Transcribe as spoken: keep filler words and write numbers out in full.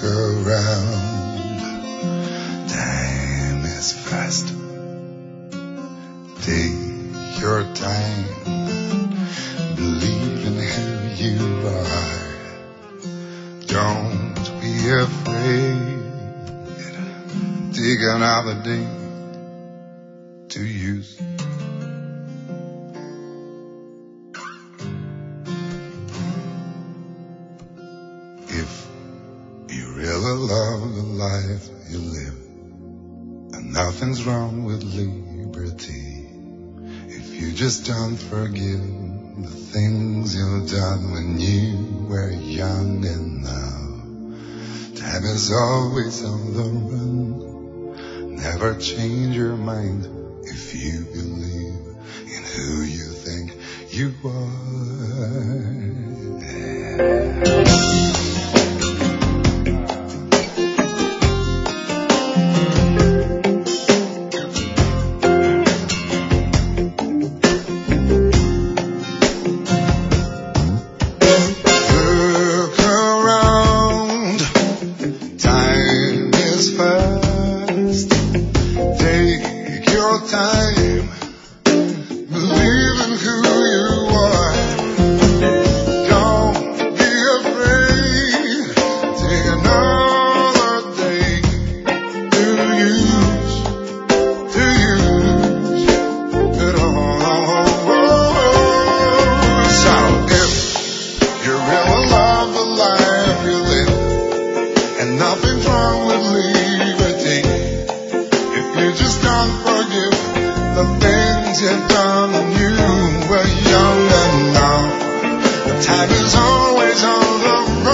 around. Time is fast. Take your time. Believe in who you are. Don't be afraid. Take another day to use. If you really love the life you live, and nothing's wrong with liberty, if you just don't forgive the things you've done when you were young, and now time is always on the run. Never change your mind if you believe in who you think you are. Look around, time is fast. Take your time, believe in who you are. Don't be afraid, take another day to use, to use it all. So if you really love the life you live, and nothing's wrong with liberty, if you just don't forgive the things you've done when you were young, and now the time is always on the run.